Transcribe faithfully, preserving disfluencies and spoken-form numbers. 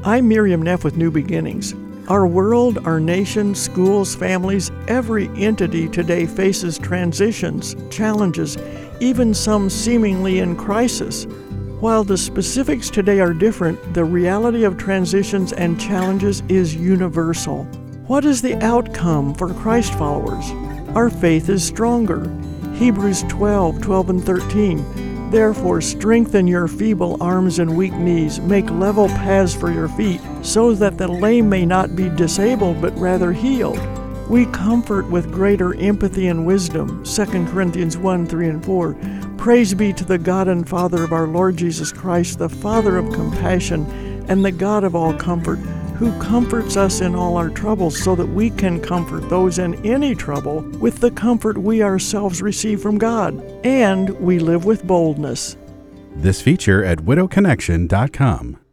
I'm Miriam Neff with New Beginnings. Our world, our nation, schools, families, every entity today faces transitions, challenges, even some seemingly in crisis. While the specifics today are different, the reality of transitions and challenges is universal. What is the outcome for Christ followers? Our faith is stronger. Hebrews twelve, twelve and thirteen. Therefore strengthen your feeble arms and weak knees, make level paths for your feet, so that the lame may not be disabled, but rather healed. We comfort with greater empathy and wisdom, Second Corinthians one, three and four. Praise be to the God and Father of our Lord Jesus Christ, the Father of compassion and the God of all comfort, who comforts us in all our troubles, so that we can comfort those in any trouble with the comfort we ourselves receive from God. And we live with boldness. This feature at widow connection dot com.